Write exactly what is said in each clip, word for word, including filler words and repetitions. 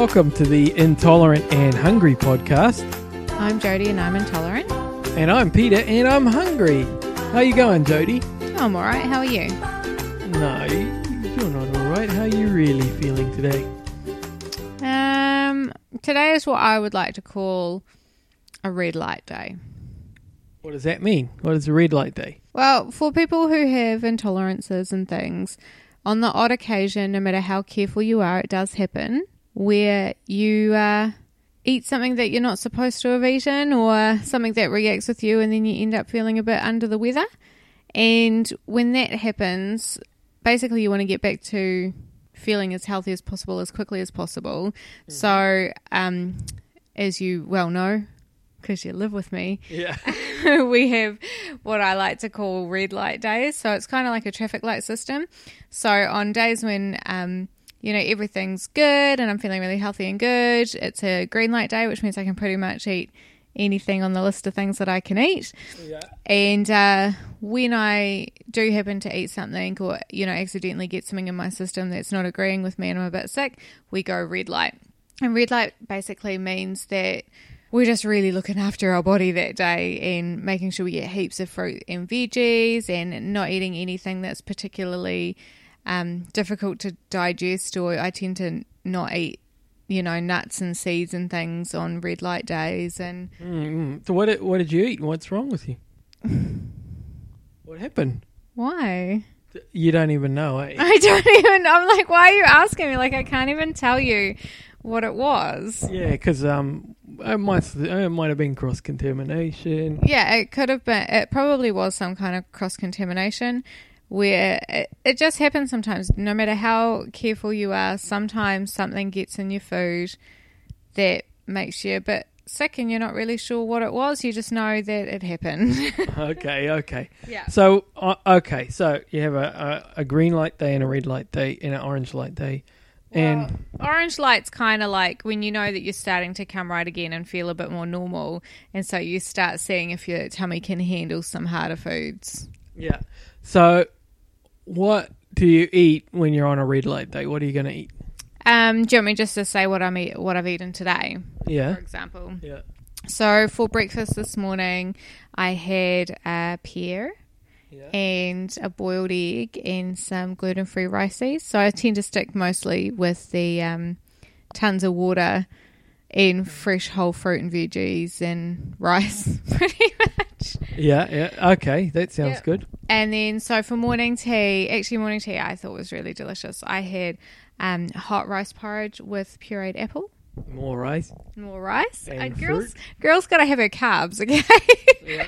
Welcome to the Intolerant and Hungry podcast. I'm Jody and I'm intolerant. And I'm Peter and I'm hungry. How you going, Jody? I'm alright, how are you? No, you're not alright. How are you really feeling today? Um, today is what I would like to call a red light day. What does that mean? What is a red light day? Well, for people who have intolerances and things, on the odd occasion, no matter how careful you are, it does happen where you uh, eat something that you're not supposed to have eaten or something that reacts with you and then you end up feeling a bit under the weather. And when that happens, basically you want to get back to feeling as healthy as possible as quickly as possible. Mm-hmm. So, um, as you well know, because you live with me, yeah, we have what I like to call red light days. So it's kind of like a traffic light system. So on days when, um, you know, everything's good and I'm feeling really healthy and good, it's a green light day, which means I can pretty much eat anything on the list of things that I can eat. Yeah. And uh, when I do happen to eat something or, you know, accidentally get something in my system that's not agreeing with me and I'm a bit sick, we go red light. And red light basically means that we're just really looking after our body that day and making sure we get heaps of fruit and veggies and not eating anything that's particularly um, difficult to digest, or I tend to not eat, you know, nuts and seeds and things on red light days. And mm-hmm. So what did, what did you eat? What's wrong with you? What happened? Why? You don't even know, eh? I don't even, I'm like, why are you asking me? Like, I can't even tell you what it was. Yeah, because um, it might, it might have been cross-contamination. Yeah, it could have been. It probably was some kind of cross-contamination where it, it just happens sometimes. No matter how careful you are, sometimes something gets in your food that makes you a bit sick and you're not really sure what it was. You just know that it happened. okay, okay. Yeah. So, uh, okay, so you have a, a, a green light day and a red light day and an orange light day. And well, orange light's kind of like when you know that you're starting to come right again and feel a bit more normal, and so you start seeing if your tummy can handle some harder foods. Yeah. So what do you eat when you're on a red light day? What are you going to eat? Um, do you want me just to say what I'm eat, what I've eaten today? Yeah. For example. Yeah. So for breakfast this morning, I had a pear. Yeah. And a boiled egg and some gluten-free rices. So I tend to stick mostly with the um, tons of water and fresh whole fruit and veggies and rice, pretty much. Yeah, yeah. Okay, that sounds yep. good. And then so for morning tea, actually morning tea I thought was really delicious. I had um, hot rice porridge with pureed apple. More rice. More rice. And uh, girls, fruit. girls got to have her carbs, okay? Yeah.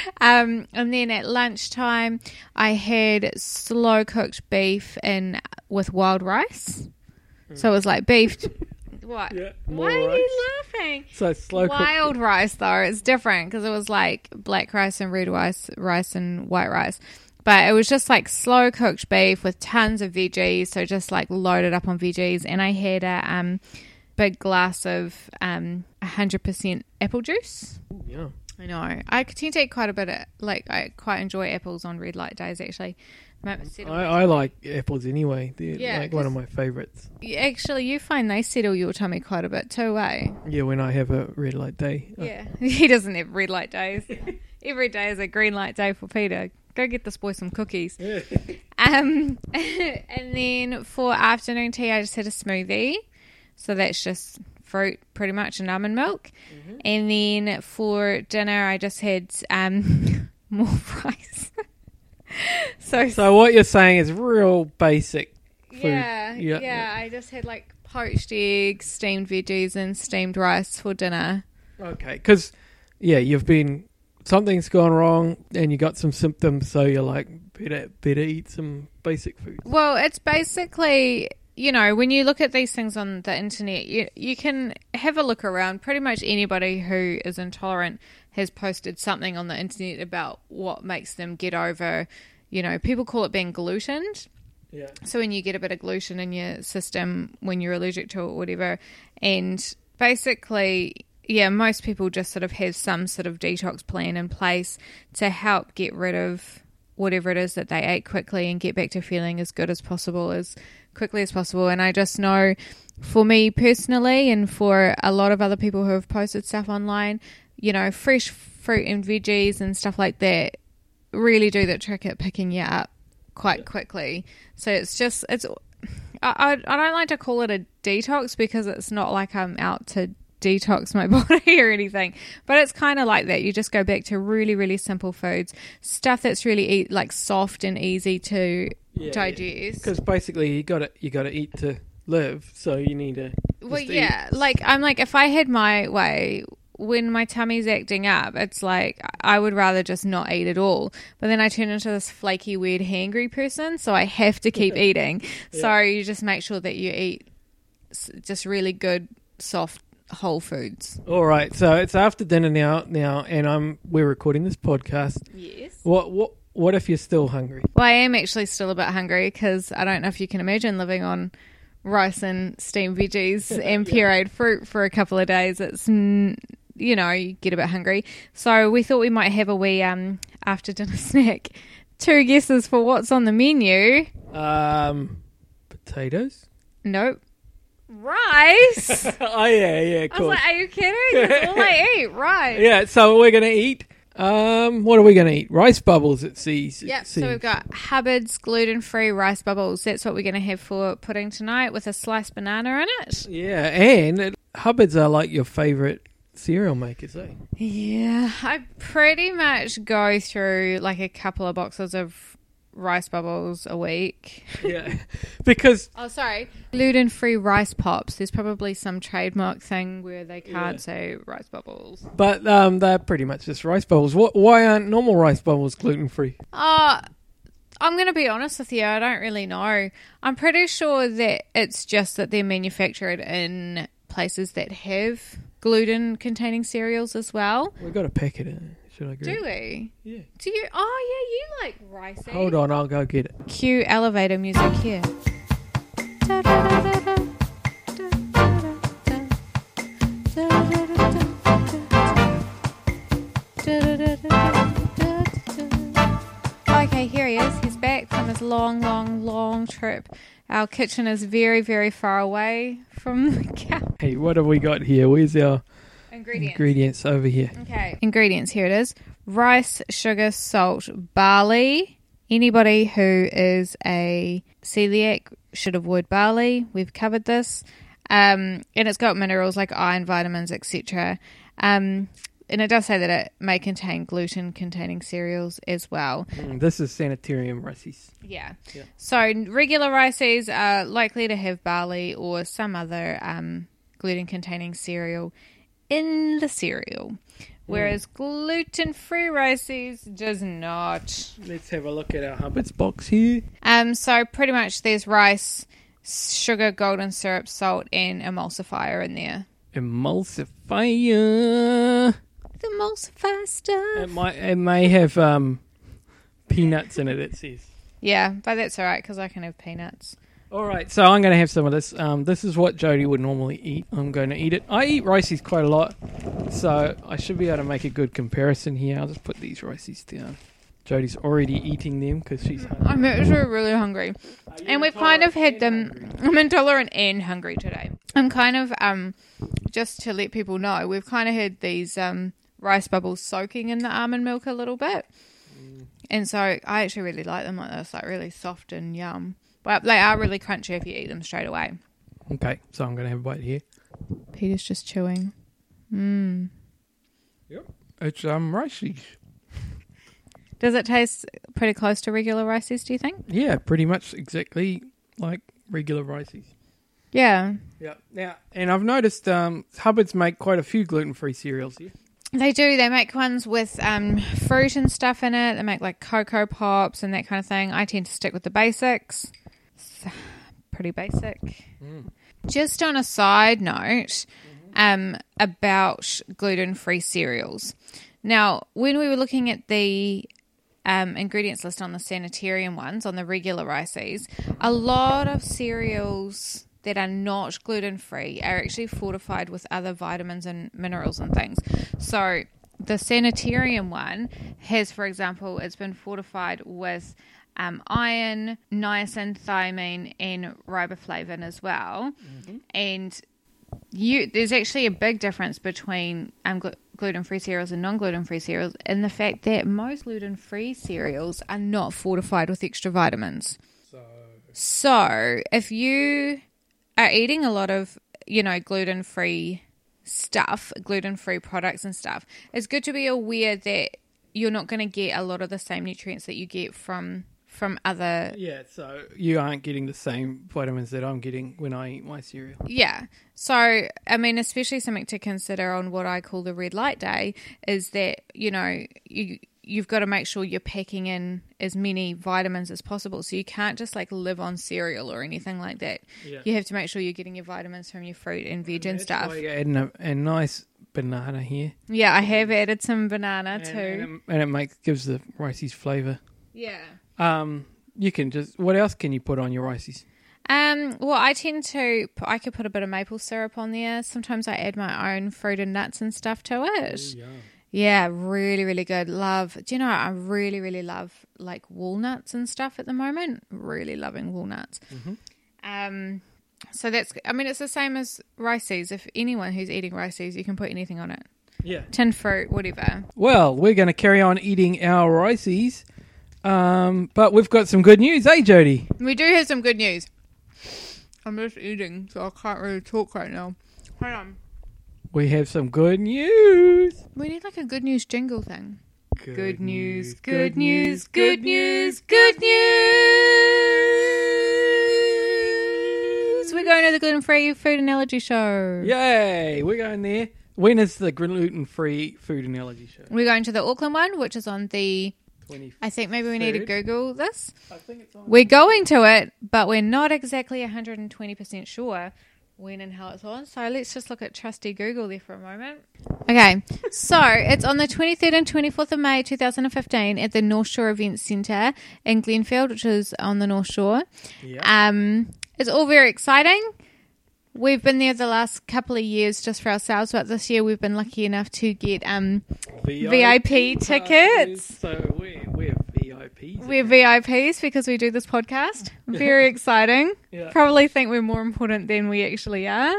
Um, and then at lunchtime, I had slow cooked beef and with wild rice. Mm. So it was like beef. What? Yeah, Why rice. are you laughing? So slow cooked. Wild rice though, it's different because it was like black rice and red rice, rice and white rice. But it was just like slow cooked beef with tons of veggies. So just like loaded up on veggies. And I had a um. big glass of um one hundred percent apple juice. Ooh, yeah. I know. I tend to eat quite a bit of, like, I quite enjoy apples on red light days, actually. I, I like apples anyway. They're yeah, like one of my favourites. Actually, you find they settle your tummy quite a bit too, eh? Yeah, when I have a red light day. Yeah. He doesn't have red light days. Every day is a green light day for Peter. Go get this boy some cookies. Yeah. um, and then for afternoon tea, I just had a smoothie. So that's just fruit pretty much and almond milk. Mm-hmm. And then for dinner, I just had um, more rice. so so what you're saying is real basic food. Yeah, yeah, yeah. I just had like poached eggs, steamed veggies and steamed rice for dinner. Okay, because, yeah, you've been, something's gone wrong and you got some symptoms, so you're like, better, better eat some basic food. Well, it's basically... You know, when you look at these things on the internet, you you can have a look around. Pretty much anybody who is intolerant has posted something on the internet about what makes them get over, you know, people call it being glutened. Yeah. So when you get a bit of gluten in your system when you're allergic to it or whatever, and basically, yeah, most people just sort of have some sort of detox plan in place to help get rid of whatever it is that they ate quickly and get back to feeling as good as possible, as quickly as possible. And I just know for me personally, and for a lot of other people who have posted stuff online, you know, fresh fruit and veggies and stuff like that really do the trick at picking you up quite yeah. quickly. So it's just, it's, I, I don't like to call it a detox because it's not like I'm out to detox my body or anything, but it's kind of like that. You just go back to really, really simple foods, stuff that's really eat, like soft and easy to yeah, digest. Because yeah. basically you got to you got to eat to live, so you need to. Well, yeah, eat. like I'm like if I had my way. When my tummy's acting up, it's like I would rather just not eat at all. But then I turn into this flaky, weird, hangry person, so I have to keep eating. Yeah. So you just make sure that you eat just really good, soft, whole foods. All right, so it's after dinner now, now, and I'm we're recording this podcast. Yes. What what what if you're still hungry? Well, I am actually still a bit hungry because I don't know if you can imagine living on rice and steamed veggies and pureed yeah. fruit for a couple of days. It's you know, you get a bit hungry. So we thought we might have a wee um, after dinner snack. Two guesses for what's on the menu. Um, potatoes? Nope. Rice? Oh, yeah, yeah, of course. I was like, are you kidding? That's all I eat, rice. Yeah, so we're going to eat, um, what are we going to eat? Rice bubbles, it sees. Yeah, so we've got Hubbard's gluten-free rice bubbles. That's what we're going to have for pudding tonight with a sliced banana in it. Yeah, and Hubbard's are like your favourite cereal makers, eh? Yeah, I pretty much go through like a couple of boxes of rice bubbles a week. Yeah, because oh, sorry, gluten-free rice pops. There's probably some trademark thing where they can't yeah. say rice bubbles, but um, they're pretty much just rice bubbles. What? Why aren't normal rice bubbles gluten-free? Uh I'm going to be honest with you. I don't really know. I'm pretty sure that it's just that they're manufactured in places that have gluten-containing cereals as well. We've got a packet in it. Should I agree? Do we? Yeah. Do you? Oh, yeah, you like rice. Hold on, I'll go get it. Cue elevator music here. Okay, here he is. He's back from his long, long, long trip. Our kitchen is very, very far away from the couch. Hey, what have we got here? Where's our ingredients? Ingredients over here. Okay, ingredients. Here it is. Rice, sugar, salt, barley. Anybody who is a celiac should avoid barley. We've covered this. Um, and it's got minerals like iron, vitamins, et cetera. Um, and it does say that it may contain gluten-containing cereals as well. Mm, this is Sanitarium rices. Yeah. yeah. So regular rices are likely to have barley or some other um, gluten-containing cereal in the cereal, whereas mm. gluten-free rices does not. Let's have a look at our Hubbard's box here. Um. So pretty much there's rice, sugar, golden syrup, salt, and emulsifier in there. Emulsifier. The emulsifier stuff. It might. It may have um, peanuts in it. It says. Yeah, but that's all right because I can have peanuts. All right, so I'm going to have some of this. Um, this is what Jodie would normally eat. I'm going to eat it. I eat rices quite a lot, so I should be able to make a good comparison here. I'll just put these rices down. Jodie's already eating them because she's hungry. I'm actually really hungry. And we've kind of had them... Hungry? I'm intolerant and hungry today. I'm kind of... um, just to let people know, we've kind of had these um, rice bubbles soaking in the almond milk a little bit. Mm. And so I actually really like them like this, like really soft and yum. But they are really crunchy if you eat them straight away. Okay, so I'm going to have a bite here. Peter's just chewing. Mmm. Yep, it's um rices. Does it taste pretty close to regular rices, do you think? Yeah, pretty much exactly like regular rices. Yeah. Yeah. Now, and I've noticed um, Hubbard's make quite a few gluten-free cereals here. They do. They make ones with um, fruit and stuff in it. They make like Cocoa Pops and that kind of thing. I tend to stick with the basics. It's pretty basic. Mm. Just on a side note mm-hmm. um, about gluten-free cereals. Now, when we were looking at the um, ingredients list on the Sanitarium ones, on the regular rices, a lot of cereals that are not gluten-free are actually fortified with other vitamins and minerals and things. So the Sanitarium one has, for example, it's been fortified with um, iron, niacin, thiamine, and riboflavin as well. Mm-hmm. And you, there's actually a big difference between um, gl- gluten-free cereals and non-gluten-free cereals in the fact that most gluten-free cereals are not fortified with extra vitamins. So, so if you are eating a lot of, you know, gluten-free stuff, gluten-free products and stuff, it's good to be aware that you're not going to get a lot of the same nutrients that you get from from other... Yeah, so you aren't getting the same vitamins that I'm getting when I eat my cereal. Yeah. So, I mean, especially something to consider on what I call the red light day is that, you know, you, you've got to make sure you're packing in as many vitamins as possible. So you can't just, like, live on cereal or anything like that. Yeah. You have to make sure you're getting your vitamins from your fruit and veg and, and stuff. That's why you're adding a, a nice banana here. Yeah, I have added some banana and, too. And it, and it makes gives the Riceys flavour. Yeah. Um, you can just, what else can you put on your Riceys? Um, well, I tend to, I could put a bit of maple syrup on there. Sometimes I add my own fruit and nuts and stuff to it. Ooh, yeah. Yeah, really, really good. Love, do you know, I really, really love like walnuts and stuff at the moment. Really loving walnuts. Mm-hmm. Um, so that's, I mean, it's the same as Riceys. If anyone who's eating Riceys, you can put anything on it. Yeah. Tinned fruit, whatever. Well, we're going to carry on eating our Riceys. Um, but we've got some good news, eh, Jody? We do have some good news. I'm just eating, so I can't really talk right now. Hold on. We have some good news. We need like a good news jingle thing. Good, good news, news, good news, good news, good news. We're going to the gluten-free food and allergy show. Yay, we're going there. When is the gluten-free food and allergy show? We're going to the Auckland one, which is on the... twenty-third. I think maybe we need to Google this. I think it's on. We're going to it, but we're not exactly one hundred twenty percent sure when and how it's on. So let's just look at trusty Google there for a moment. Okay, so it's on the twenty-third and twenty-fourth of May two thousand fifteen at the North Shore Events Centre in Glenfield, which is on the North Shore. Yep. Um, it's all very exciting. We've been there the last couple of years just for ourselves, but this year we've been lucky enough to get um, V I P, V I P tickets. So we're, we're V I Ps. We're V I Ps because we do this podcast. Very exciting. Yeah. Probably think we're more important than we actually are.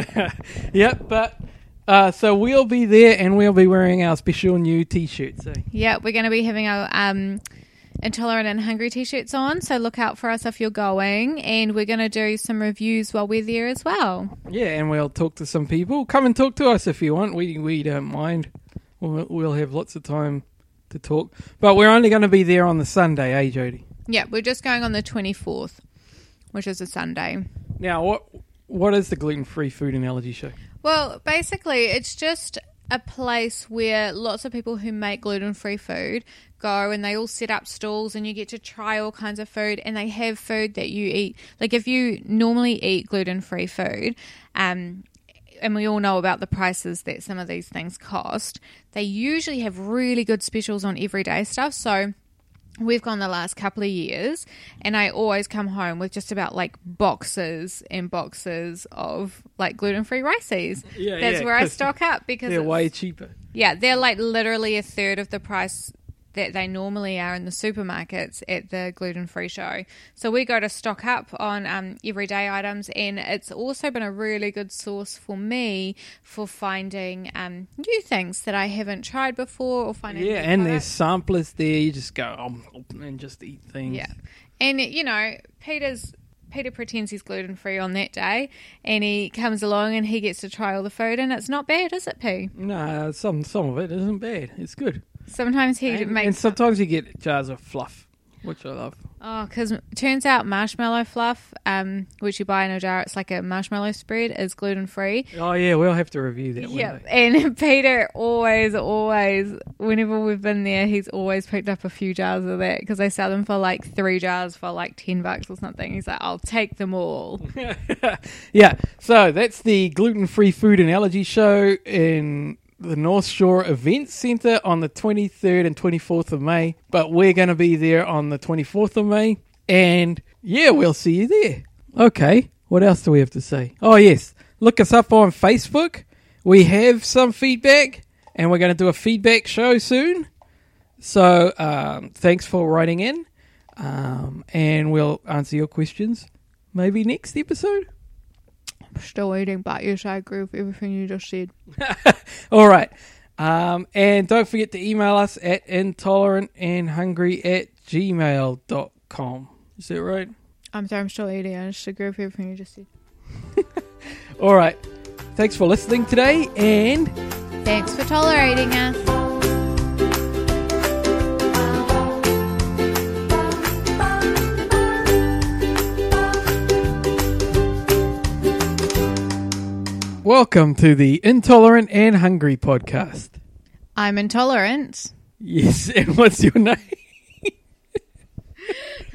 Yep, but uh, so we'll be there and we'll be wearing our special new T-shirts. Eh? Yeah, we're going to be having our... Um, Intolerant and Hungry t-shirts on, so look out for us if you're going, and we're going to do some reviews while we're there as well. Yeah, and we'll talk to some people. Come and talk to us if you want. We we don't mind. We'll, we'll have lots of time to talk. But we're only going to be there on the Sunday, eh, Jody? Yeah, we're just going on the twenty-fourth, which is a Sunday. Now, what what is the gluten-free food and allergy show? Well, basically, it's just a place where lots of people who make gluten-free food go, and they all set up stalls and you get to try all kinds of food, and they have food that you eat. Like if you normally eat gluten-free food, um, and we all know about the prices that some of these things cost, they usually have really good specials on everyday stuff. So we've gone the last couple of years, and I always come home with just about like boxes and boxes of like gluten-free Riceys. Yeah, That's yeah, where I stock up because they're way cheaper. Yeah, they're like literally a third of the price that they normally are in the supermarkets at the gluten-free show. So we go to stock up on um, everyday items, and it's also been a really good source for me for finding um, new things that I haven't tried before or finding Yeah, and there's samplers there. You just go um, and just eat things. Yeah, and you know, Peter's Peter pretends he's gluten-free on that day, and he comes along and he gets to try all the food, and it's not bad, is it, P? No, some some of it isn't bad. It's good. Sometimes he and, makes... And sometimes you get jars of fluff, which I love. Oh, because it turns out marshmallow fluff, um, which you buy in a jar, it's like a marshmallow spread, is gluten-free. Oh, yeah, we'll have to review that one Yeah, day. and Peter always, always, whenever we've been there, he's always picked up a few jars of that because they sell them for like three jars for like ten bucks or something. He's like, I'll take them all. Yeah, so that's the gluten-free food and allergy show in the North Shore Events Centre on the twenty-third and twenty-fourth of May. But we're going to be there on the twenty-fourth of May. And yeah, we'll see you there. Okay, what else do we have to say? Oh, yes, look us up on Facebook. We have some feedback, and we're going to do a feedback show soon. So um, thanks for writing in. Um, and we'll answer your questions maybe next episode. I'm still eating, but yes, I agree with everything you just said. All right. Um, and don't forget to email us at intolerantandhungry at gmail dot com. Is that right? I'm sorry, I'm still eating. I just agree with everything you just said. All right. Thanks for listening today, and thanks for tolerating us. welcome to the Intolerant and Hungry podcast. I'm intolerant. Yes, and what's your name?